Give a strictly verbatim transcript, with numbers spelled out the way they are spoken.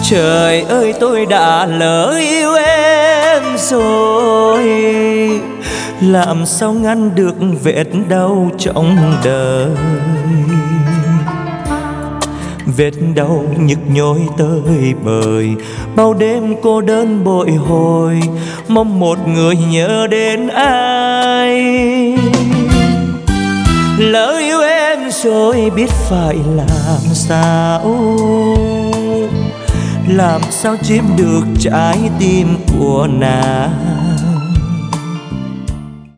Trời ơi tôi đã lỡ yêu em rồi, làm sao ngăn được vết đau trong đời. Vết đau nhức nhối tơi bời, bao đêm cô đơn bội hồi, mong một người nhớ đến ai. Lỡ yêu em rồi biết phải làm sao, làm sao chiếm được trái tim của nàng.